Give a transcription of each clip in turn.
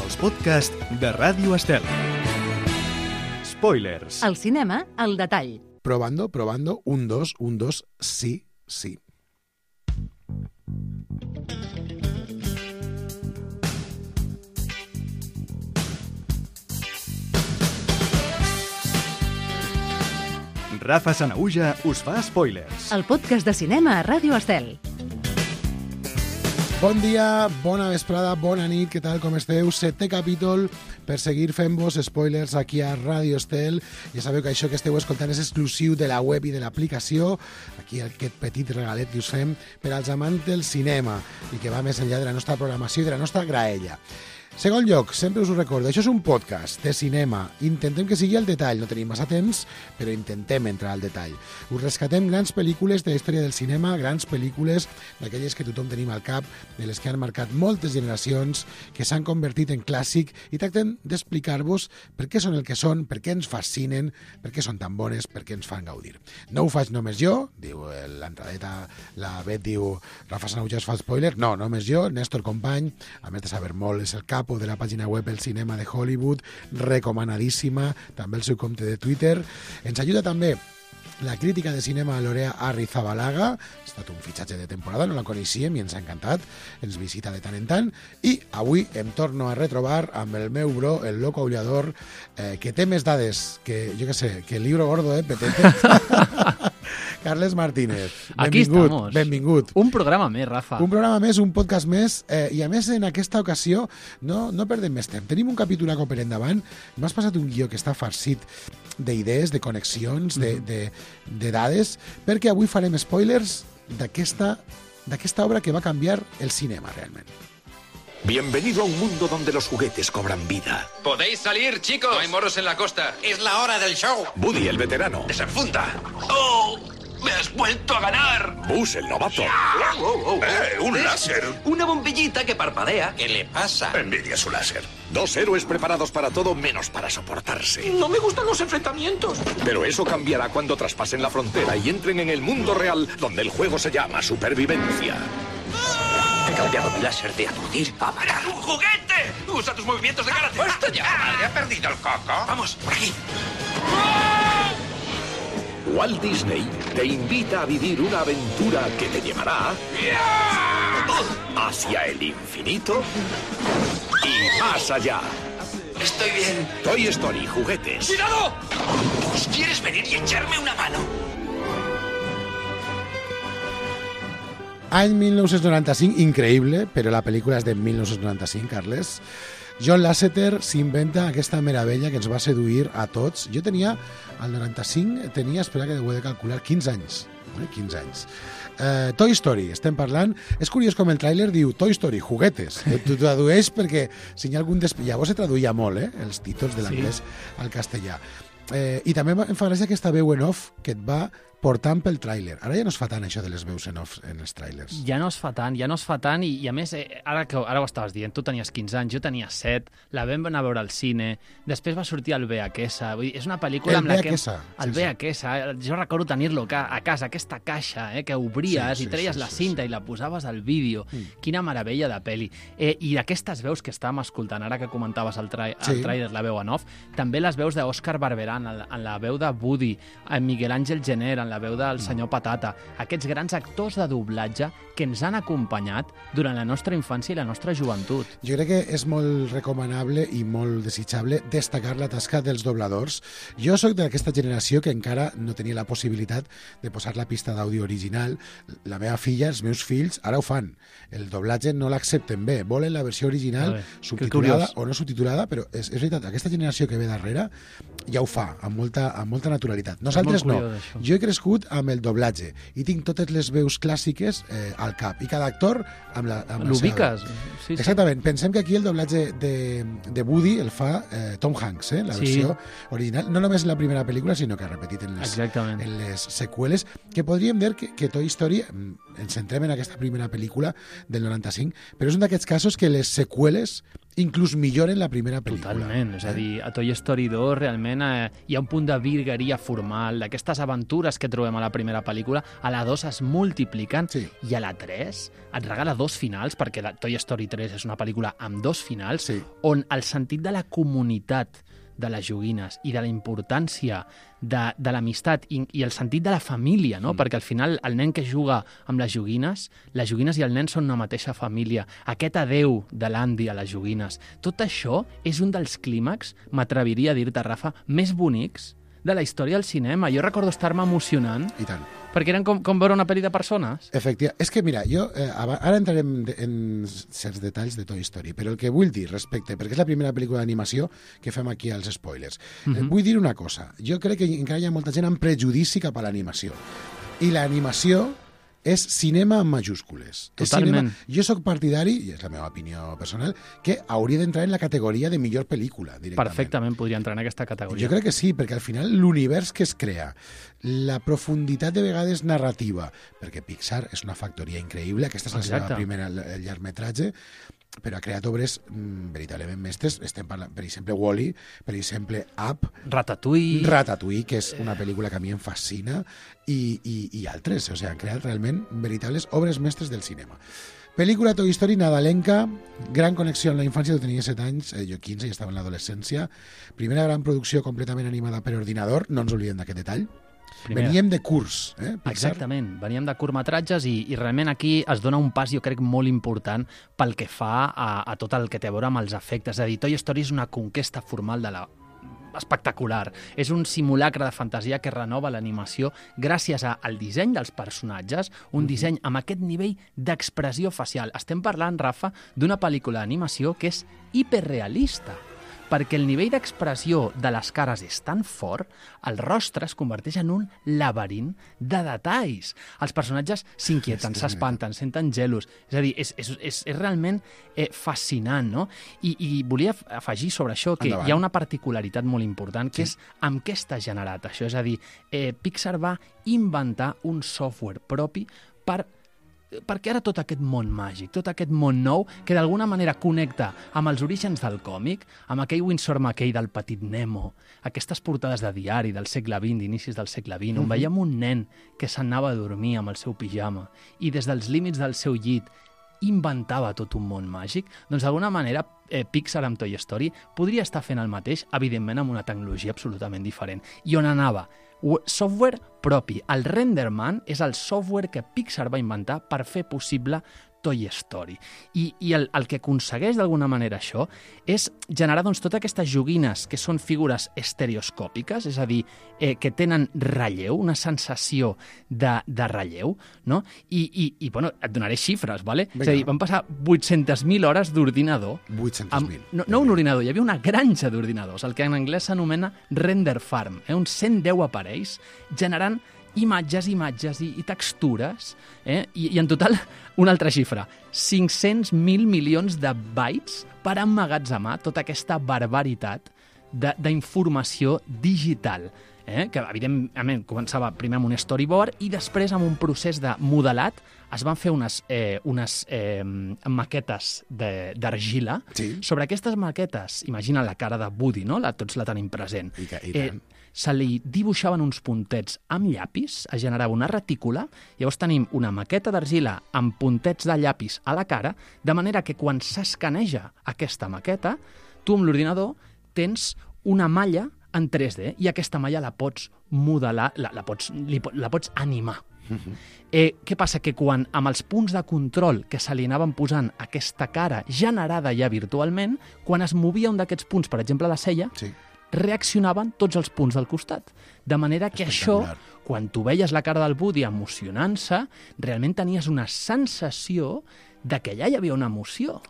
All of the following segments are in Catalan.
els podcasts de Ràdio Estel. Spoilers. El cinema al detall. Probando, 1, 2, 1, 2, sí, sí. Rafa Sanahuja us fa spoilers. El podcast de cinema a Ràdio Estel. Bon dia, bona vesprada, bona nit, què tal, com esteu? 7è capítol per seguir fent-vos spoilers aquí a Ràdio Estel. Ja sabeu que això que esteu escoltant és exclusiu de la web i de l'aplicació. Aquí aquest petit regalet que us fem per als amants del cinema i que va més enllà de la nostra programació i de la nostra graella. Segon lloc, sempre us ho recordo, això és un podcast de cinema. Intentem que sigui al detall, no tenim massa temps, però intentem entrar al detall. Us rescatem grans pel·lícules de la història del cinema, grans pel·lícules d'aquelles que tothom tenim al cap, de les que han marcat moltes generacions, que s'han convertit en clàssic, i tractem d'explicar-vos per què són el que són, per què ens fascinen, per què són tan bones, per què ens fan gaudir. No ho faig només jo, diu l'entradeta, la Bet diu Rafa Sanahuja es fa spoiler, no, només jo, Néstor Company, a més de saber molt, és el capo de la pàgina web El Cinema de Hollywood, recomanadíssima, també el seu compte de Twitter. Ens ajuda també la crítica de cinema Lorea Arrizabalaga, ha estat un fitxatge de temporada, no la coneixíem i ens ha encantat, ens visita de tant en tant, i avui em torno a retrobar amb el meu bro, el loco aullador, que té més dades que, jo què sé, que el libro gordo, Petete. Carles Martínez, aquí estamos. Benvingut. Un programa més, Rafa. Un programa més, un podcast més, i a més en aquesta ocasió no perdem més temps. Tenim un capítol a cop per endavant, m'has passat un guió que està farcit d'idees, de connexions, de dades, perquè avui farem spoilers d'aquesta obra que va canviar el cinema realment. Bienvenido a un mundo donde los juguetes cobran vida. ¡Podéis salir, chicos! No hay moros en la costa. ¡Es la hora del show! Woody, el veterano. ¡Desenfunda! ¡Oh! ¡Me has vuelto a ganar! Buzz, el novato. ¡Un láser! Una bombillita que parpadea. ¿Qué le pasa? Envidia su láser. 2 héroes preparados para todo menos para soportarse. No me gustan los enfrentamientos. Pero eso cambiará cuando traspasen la frontera y entren en el mundo real, donde el juego se llama supervivencia. He cambiado mi láser de aturdir a parar. ¡Un juguete! ¡Usa tus movimientos de karate! ¡Basta ya! ¿Madre ha perdido el coco? ¡Vamos, por aquí! Walt Disney te invita a vivir una aventura que te llevará hacia el infinito y más allá. Estoy bien. Toy Story, juguetes. ¡Cuidado! Pues, ¿quieres venir y echarme una mano? Any 1995, increïble, però la pel·lícula és de 1995, Carles. John Lasseter s'inventa aquesta meravella que ens va seduir a tots. Jo tenia, al 95, espera que ho he de calcular, 15 anys. 15 anys. Toy Story, estem parlant. És curiós com el tràiler diu Toy Story, juguetes. T'ho tradueix perquè si hi ha algun llavors se traduïa molt, els títols de l'anglès al castellà. I també em fa gràcia aquesta veu en off que et va portant pel tràiler. Ara ja no es fa tant això de les veus en off en els tràilers. Ja no es fa tant i a més, ara ho estaves dient, tu tenies 15 anys, jo tenia 7, la vam anar a veure al cine, després va sortir el VHS, vull dir, és una pel·lícula amb la que... El VHS, jo recordo tenir-lo a casa, aquesta caixa que obries i treies la cinta i la posaves al vídeo. Quina meravella de pel·li. I aquestes veus que estàvem escoltant, ara que comentaves el tràiler, la veu en off, també les veus d'Òscar Barberán, en la veu de Woody, en Miguel Ángel Jenner, en la veu del senyor Patata, aquests grans actors de doblatge que ens han acompanyat durant la nostra infància i la nostra joventut. Jo crec que és molt recomanable i molt desitjable destacar la tasca dels dobladors. Jo sóc d'aquesta generació que encara no tenia la possibilitat de posar la pista d'àudio original. La meva filla, els meus fills, ara ho fan. El doblatge no l'accepten bé. Volen la versió original subtitulada o no subtitulada, però és veritat, aquesta generació que ve darrere ja ho fa, amb molta naturalitat. Nosaltres no. Jo he crescut amb el doblatge i tinc totes les veus clàssiques al cap i cada actor amb la l'ubiques. Sí. Exactament. Pensem que aquí el doblatge de Woody el fa Tom Hanks, la versió original. No només en la primera pel·lícula, sinó que ha repetit en les seqüeles, que podríem dir que Toy Story, ens centrem en aquesta primera pel·lícula del 95, però és un d'aquests casos que les seqüeles inclús millor en la primera pel·lícula. Totalment, és a dir, a Toy Story 2 realment hi ha un punt de virgueria formal, d'aquestes aventures que trobem a la primera pel·lícula, a la 2 es multipliquen, i a la 3 et regala 2 finals, perquè la Toy Story 3 és una pel·lícula amb 2 finals, on el sentit de la comunitat de les joguines i de la importància de l'amistat i el sentit de la família, no? Perquè al final el nen que juga amb les joguines i el nen són una mateixa família. Aquest adeu de l'Andy a les joguines. Tot això és un dels clímax, m'atreviria a dir-te, Rafa, més bonics de la història del cinema. Jo recordo estar-me emocionant. I tant. Perquè eren com veure una pel·li de persones. Efectivament. És que, mira, jo ara entrarem en certs detalls de Toy Story, però el que vull dir respecte, perquè és la primera pel·lícula d'animació que fem aquí als spoilers, vull dir una cosa. Jo crec que encara hi ha molta gent amb prejudici cap a l'animació. I l'animació és cinema amb majúscules. Totalment. Jo sóc partidari, i és la meva opinió personal, que hauria d'entrar en la categoria de millor pel·lícula, directament. Perfectament podria entrar en aquesta categoria. Jo crec que sí, perquè al final l'univers que es crea, la profunditat de vegades narrativa, perquè Pixar és una factoria increïble, aquesta és la seva primera llargmetratge, però ha creat obres veritablement mestres. Estem parlant, per exemple, Wall-E, per exemple, Up, Ratatouille, que és una pel·lícula que a mi em fascina, i altres. O sigui, han creat realment veritables obres mestres del cinema. Pel·lícula Toy Story nadalenca, gran connexió amb la infància, tu tenies 7 anys, jo 15, ja estava en l'adolescència. Primera gran producció completament animada per ordinador, no ens oblidem d'aquest detall. Veníem de curs, Pixar. Exactament, veníem de curtmetratges i realment aquí es dona un pas, jo crec, molt important pel que fa a tot el que té a veure amb els efectes. És a dir, Toy Story és una conquesta formal de la espectacular. És un simulacre de fantasia que renova l'animació gràcies al disseny dels personatges, un disseny amb aquest nivell d'expressió facial. Estem parlant, Rafa, d'una pel·lícula d'animació que és hiperrealista, perquè el nivell d'expressió de les cares és tan fort, el rostre es converteix en un laberint de detalls. Els personatges s'inquieten, s'espanten, senten gelos. És a dir, és realment fascinant, no? I volia afegir sobre això que hi ha una particularitat molt important, que és amb què està generat això. És a dir, Pixar va inventar un software propi perquè ara tot aquest món màgic, tot aquest món nou, que d'alguna manera connecta amb els orígens del còmic, amb aquell Winsor McCay del Petit Nemo, aquestes portades de diari del segle XX, d'inicis del segle XX, on veiem un nen que s'anava a dormir amb el seu pijama i des dels límits del seu llit inventava tot un món màgic, doncs d'alguna manera Pixar amb Toy Story podria estar fent el mateix, evidentment amb una tecnologia absolutament diferent. I on anava? Software propi. El Renderman és el software que Pixar va inventar per fer possible Toy Story. I el que aconsegueix d'alguna manera això és generar doncs, totes aquestes joguines que són figures estereoscòpiques, és a dir, que tenen relleu, una sensació de relleu, no? I bueno, et donaré xifres, ¿vale? És a dir, van passar 800.000 hores d'ordinador. 800.000. No un ordinador, hi havia una granja d'ordinadors, el que en anglès s'anomena render farm, uns 110 aparells generant imatges i textures, i en total, una altra xifra, 500.000 milions de bytes per emmagatzemar tota aquesta barbaritat d'informació digital, que evidentment començava primer amb un storyboard i després amb un procés de modelat es van fer unes maquetes d'argila. Sobre aquestes maquetes, imagina la cara de Woody, no? Tots la tenim present. Se li dibuixaven uns puntets amb llapis, es generava una retícula, llavors tenim una maqueta d'argila amb puntets de llapis a la cara, de manera que quan s'escaneja aquesta maqueta, tu amb l'ordinador tens una malla en 3D i aquesta malla la pots modelar, la pots animar. Què passa? Que quan amb els punts de control que se li anaven posant aquesta cara generada ja virtualment, quan es movia un d'aquests punts, per exemple la cella, reaccionaven tots els punts del costat. De manera que això, quan tu veies la cara del Woody emocionant-se, realment tenies una sensació de que allà hi havia una emoció.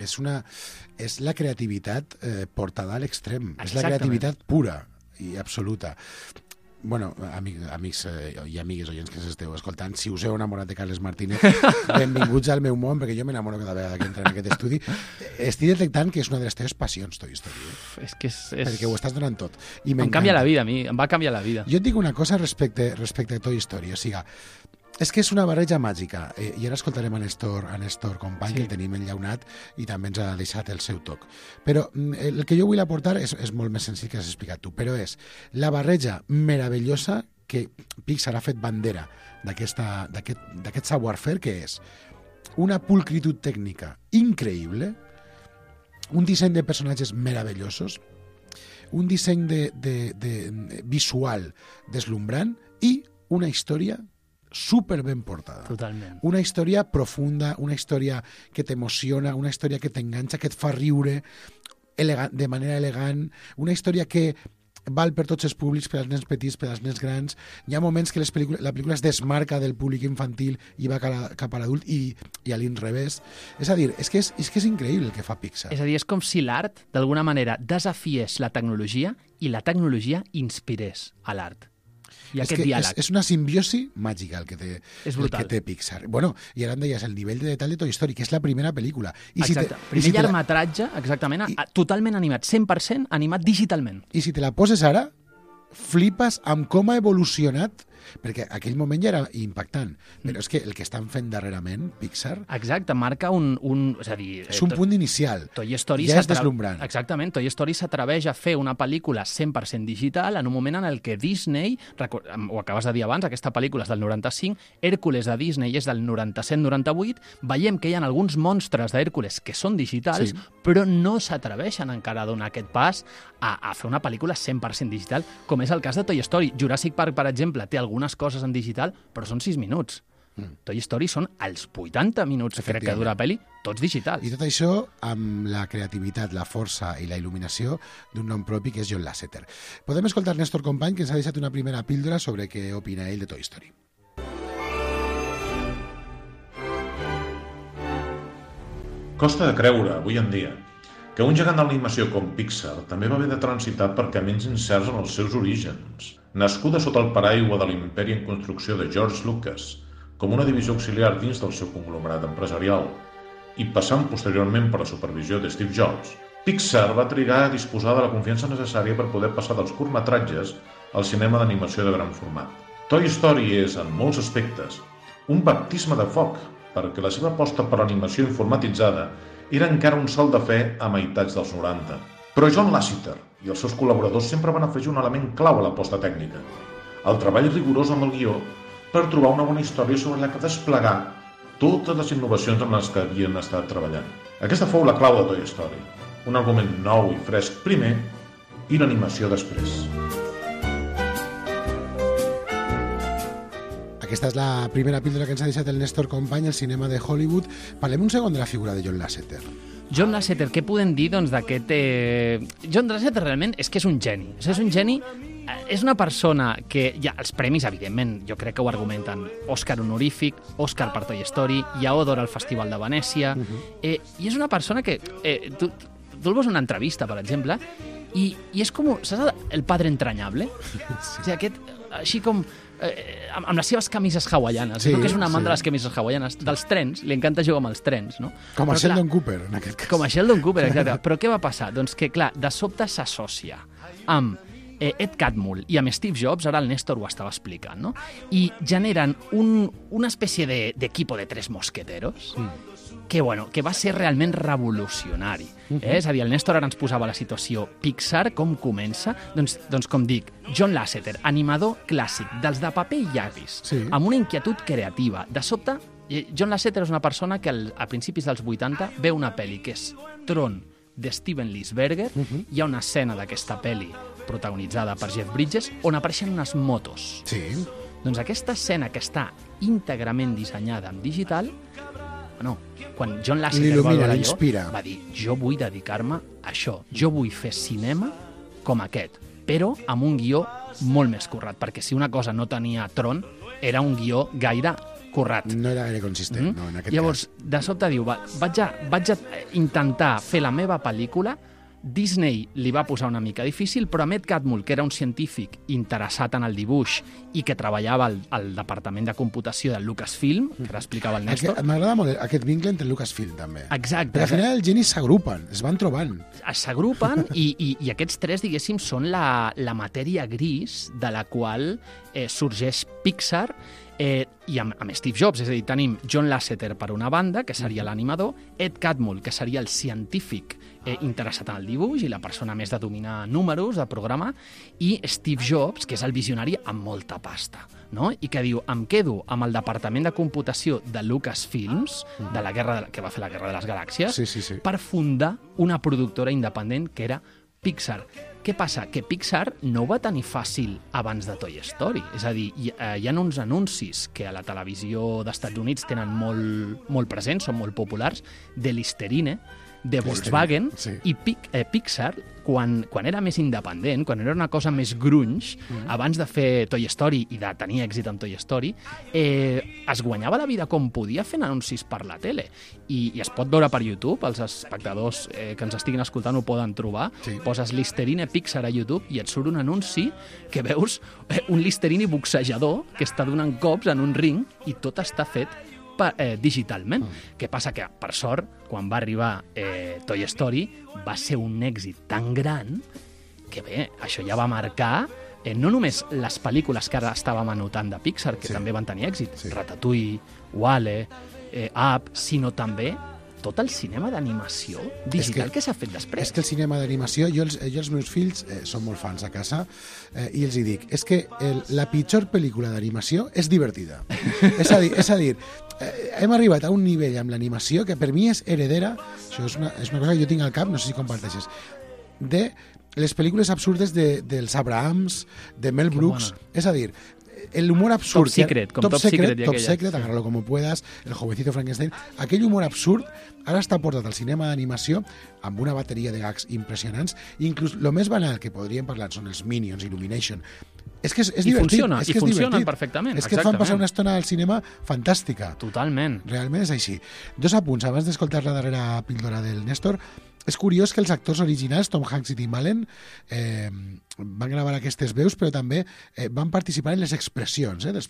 És la creativitat portada a l'extrem. És la creativitat pura i absoluta. Bueno, amics i amigues oients que ens esteu escoltant, si us heu enamorat de Carles Martínez, benvinguts al meu món, perquè jo m'enamoro cada vegada que entro en aquest estudi. Estic detectant que és una de les teves passions, Toy Story. Perquè ho estàs donant tot. Em canvia la vida, a mi, em va canviar la vida. Jo et dic una cosa respecte a Toy Story, o sigui, És que és una barreja màgica, i ara escoltarem a Néstor Company, que el tenim enllaunat i també ens ha deixat el seu toc. Però el que jo vull aportar és molt més senzill que has explicat tu, però és la barreja meravellosa que Pixar ha fet bandera d'aquest savoir-faire, que és una pulcritud tècnica increïble, un disseny de personatges meravellosos, un disseny visual deslumbrant i una història super ben portada. Totalment. Una història profunda, una història que t'emociona, una història que t'enganxa, que et fa riure de manera elegant, una història que val per tots els públics, per als nens petits, per als nens grans. Hi ha moments que la pel·lícula es desmarca del públic infantil i va cap a l'adult i a l'inrevés. És a dir, és que és increïble el que fa Pixar. És a dir, és com si l'art, d'alguna manera, desafiés la tecnologia i la tecnologia inspirés a l'art. I aquest diàleg. És una simbiosi màgica el que té Pixar. Bueno, i ara em deies el nivell de detall de Toy Story, que és la primera pel·lícula. Exacte. Primer llargmetratge, exactament, totalment animat, 100% animat digitalment. I si te la poses ara, flipes amb com ha evolucionat, perquè aquell moment ja era impactant, però és que el que estan fent darrerament, Pixar... Exacte, marca és a dir... És un punt inicial, Toy Story ja és deslumbrant. Exactament, Toy Story s'atreveix a fer una pel·lícula 100% digital en un moment en el que Disney, ho acabes de dir abans, aquesta pel·lícula és del 95, Hèrcules de Disney és del 97-98, veiem que hi ha alguns monstres d'Hèrcules que són digitals, però no s'atreveixen encara a donar aquest pas a fer una pel·lícula 100% digital, com és el cas de Toy Story. Jurassic Park, per exemple, té algunes coses en digital, però són 6 minuts. Toy Story són els 80 minuts, crec que dura pel·li, tots digitals. I tot això amb la creativitat, la força i la il·luminació d'un nom propi que és John Lasseter. Podem escoltar Néstor Company, que ens ha deixat una primera píldora sobre què opina ell de Toy Story. Costa de creure, avui en dia, que un gegant d'animació com Pixar també va haver de transitar per camins incerts en els seus orígens. Nascuda sota el paraigua de l'imperi en construcció de George Lucas, com una divisió auxiliar dins del seu conglomerat empresarial, i passant posteriorment per la supervisió de Steve Jobs, Pixar va trigar a disposar de la confiança necessària per poder passar dels curtmetratges al cinema d'animació de gran format. Toy Story és, en molts aspectes, un baptisme de foc, perquè la seva aposta per l'animació informatitzada era encara un salt de fe a meitats dels 90. Però John Lasseter i els seus col·laboradors sempre van afegir un element clau a l'aposta tècnica: el treball rigorós amb el guió per trobar una bona història sobre la que desplegar totes les innovacions en les que havien estat treballant. Aquesta fou la clau de Toy Story, un argument nou i fresc primer i l'animació després. Aquesta és la primera píldora que ens ha deixat el Néstor Company, el cinema de Hollywood. Parlem un segon de la figura de John Lasseter. John Lasseter, què podem dir d'aquest... John Lasseter realment és que és un geni. És un geni, és una persona que... Ja, els premis, evidentment, jo crec que ho argumenten. Òscar honorífic, Òscar per Toy Story, Lleó d'Or al Festival de Venècia... I és una persona que... Tu el veus en una entrevista, per exemple, i és com... Saps el padre entrañable? Sí. O sigui, aquest... Així com... amb les seves camises hawaianes, que és un amant de les camises hawaianes, dels trens, li encanta jugar amb els trens, no? Com a Sheldon Cooper, en aquest cas. Com a Sheldon Cooper, exacte. Però què va passar? Doncs que, clar, de sobte s'associa amb Ed Catmull i amb Steve Jobs, ara el Néstor ho estava explicant, no? I generen una espècie d'equipo de tres mosqueteros que va ser realment revolucionari. És a dir, el Néstor ara ens posava la situació Pixar, com comença? Doncs com dic, John Lasseter, animador clàssic, dels de paper i llapis, amb una inquietud creativa. De sobte, John Lasseter és una persona que a principis dels 80 veu una pel·li que és Tron, de Steven Lisberger. Hi ha una escena d'aquesta pel·li protagonitzada per Jeff Bridges on apareixen unes motos. Sí. Doncs aquesta escena, que està íntegrament dissenyada en digital, quan John Lasseter va dir, jo vull dedicar-me a això, jo vull fer cinema com aquest, però amb un guió molt més currat, perquè si una cosa no tenia Tron, era un guió gaire currat. No era gaire consistent, no, en aquest Llavors, cas. de sobte diu, vaig a intentar fer la meva pel·lícula. Disney li va posar una mica difícil, però Ed Catmull, que era un científic interessat en el dibuix i que treballava al departament de computació del Lucasfilm, que ara explicava el Néstor. M'agrada molt aquest vincle entre Lucasfilm, també. Exacte. Però al final els genis s'agrupen, es van trobant. S'agrupen i aquests tres, diguéssim, són la matèria gris de la qual sorgeix Pixar, I amb Steve Jobs, és a dir, tenim John Lasseter per una banda, que seria l'animador, Ed Catmull, que seria el científic interessat en el dibuix i la persona més de dominar números, de programar, i Steve Jobs, que és el visionari amb molta pasta, no? I que diu, em quedo amb el departament de computació de Lucasfilms, de la guerra que va fer la Guerra de les Galàxies, per fundar una productora independent que era Pixar. Què passa? Que Pixar no ho va tenir fàcil abans de Toy Story. És a dir, hi ha uns anuncis que a la televisió d'Estats Units tenen molt presents, són molt populars, de Listerine, de Volkswagen, i Pixar, quan era més independent, quan era una cosa més grunge, abans de fer Toy Story i de tenir èxit amb Toy Story, es guanyava la vida com podia fent anuncis per la tele. I es pot veure per YouTube, els espectadors que ens estiguin escoltant ho poden trobar, poses Listerine Pixar a YouTube i et surt un anunci que veus un Listerine boxejador que està donant cops en un ring i tot està fet digitalment. Què passa? Que, per sort, quan va arribar Toy Story, va ser un èxit tan gran que, bé, això ja va marcar no només les pel·lícules que ara estàvem anotant de Pixar, que també van tenir èxit, Ratatouille, Wall-E, Up, sinó també tot el cinema d'animació digital que s'ha fet després. És que el cinema d'animació, jo els meus fills són molt fans a casa i els hi dic, és que la pitjor pel·lícula d'animació és divertida. És a dir, hem arribat a un nivell amb l'animació que per mi és heredera, això és una cosa que jo tinc al cap, no sé si comparteixes, de les pel·lícules absurdes dels Abrahams, de Mel Brooks, és a dir, el humor absurd. Top Secret, agárralo como puedas, El jovencito Frankenstein, aquell humor absurd ara està portat al cinema d'animació amb una bateria de gags impressionants, inclús el més banal que podríem parlar són els Minions, Illumination. És que és divertit. I funcionen perfectament. És que et fan passar una estona al cinema fantàstica. Totalment. Realment és així. 2 apunts, abans d'escoltar la darrera píldora del Néstor. És curiós que els actors originals, Tom Hanks i Tim Allen, van gravar aquestes veus, però també van participar en les expressions dels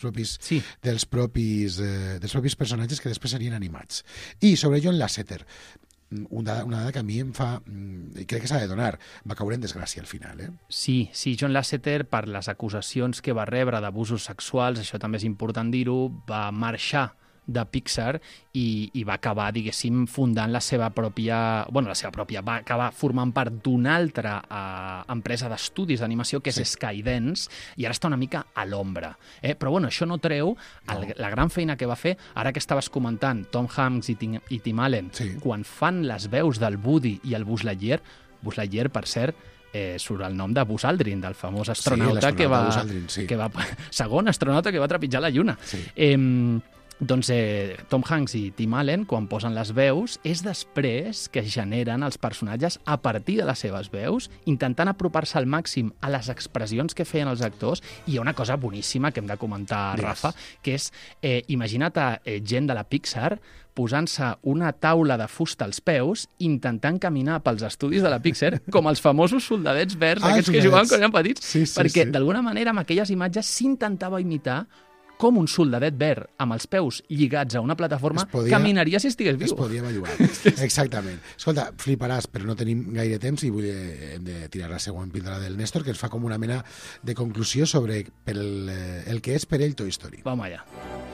propis personatges que després serien animats. I sobre John Lasseter, una dada que a mi em fa... crec que s'ha de donar. Va caure en desgràcia al final, Sí, John Lasseter, per les acusacions que va rebre d'abusos sexuals, això també és important dir-ho, va marxar de Pixar i va acabar, diguéssim, fundant la seva pròpia... va acabar formant part d'una altra empresa d'estudis d'animació, que és Skydance, i ara està una mica a l'ombra. Però, això no treu la gran feina que va fer, ara que estaves comentant Tom Hanks i Tim Allen, quan fan les veus del Woody i el Buzz Lightyear, per cert, surt el nom de Buzz Aldrin, del famós astronauta segon astronauta que va trepitjar la Lluna. Doncs Tom Hanks i Tim Allen, quan posen les veus, és després que generen els personatges a partir de les seves veus, intentant apropar-se al màxim a les expressions que feien els actors. I hi ha una cosa boníssima que hem de comentar, Rafa, que és, imagina't gent de la Pixar posant-se una taula de fusta als peus, intentant caminar pels estudis de la Pixar, com els famosos soldadets verds, aquests que jugaven quan eren petits, perquè d'alguna manera amb aquelles imatges s'intentava imitar com un soldadet verd amb els peus lligats a una plataforma caminaria si estigués viu. Es podia bellugar. Exactament. Escolta, fliparàs, però no tenim gaire temps i hem de tirar la següent píldora del Néstor, que ens fa com una mena de conclusió sobre el que és per ell Toy Story. Vamos allà.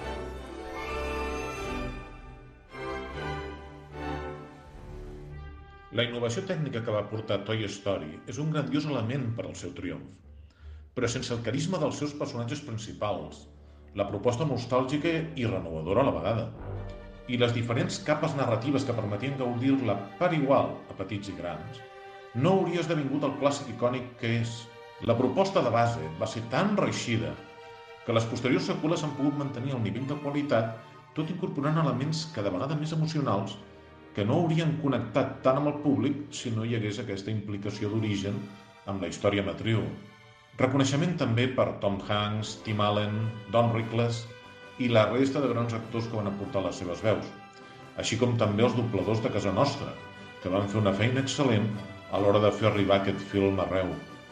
La innovació tècnica que va portar Toy Story és un grandiós element per al seu triomf, però sense el carisma dels seus personatges principals, la proposta nostàlgica i renovadora a la vegada, i les diferents capes narratives que permetien gaudir-la per igual a petits i grans, no hauria esdevingut el clàssic icònic que és. La proposta de base va ser tan reeixida que les posteriors seqüeles han pogut mantenir el nivell de qualitat, tot incorporant elements cada vegada més emocionals que no haurien connectat tant amb el públic si no hi hagués aquesta implicació d'origen amb la història matriu. Reconeixement també per Tom Hanks, Tim Allen, Don Rickles i la resta de grans actors que van aportar les seves veus, així com també els dobladors de casa nostra, que van fer una feina excel·lent a l'hora de fer arribar aquest film arreu.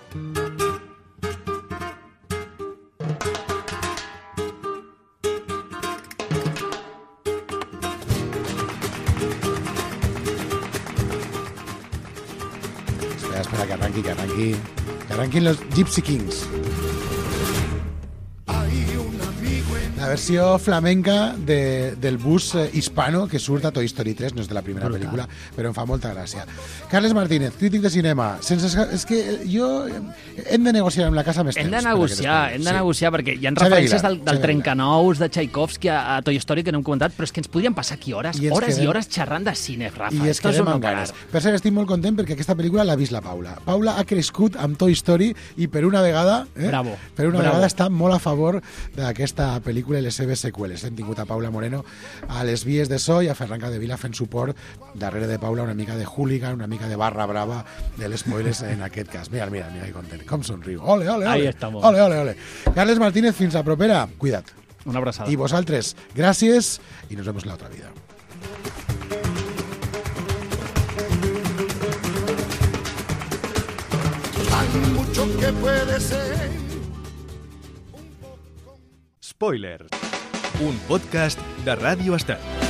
Espera, que arranquin los Gypsy Kings. La versió flamenca del bus hispano que surt a Toy Story 3, no és de la primera pel·lícula, però em fa molta gràcia. Carles Martínez, crític de cinema. És que jo... Hem de negociar amb la casa més temps. Hem de negociar, perquè hi ha referències del trencanous de Tchaikovsky a Toy Story que no hem comentat, però és que ens podrien passar aquí hores i hores xerrant de cine, Rafa. I es quedem amb ganes. Per cert, estic molt content perquè aquesta pel·lícula l'ha vist la Paula. Paula ha crescut amb Toy Story i per una vegada vegada està molt a favor d'aquesta pel·lícula i les seves seqüeles. Hem tingut a Paula Moreno a les vies de so i a Ferran Capdevila fent suport darrere de Paula, una mica de hooligan, una mica de barra brava de les spoilers en aquest cas. Mira que content, com somriu. Ole, ole, ole. Ahí estamos. Ole, ole, ole. Carles Martínez, fins la propera. Cuida't. Una abraçada. I vosaltres, gràcies i nos vemos la otra vida. Hay mucho que puede ser. Spoilers, un podcast de Ràdio Estel.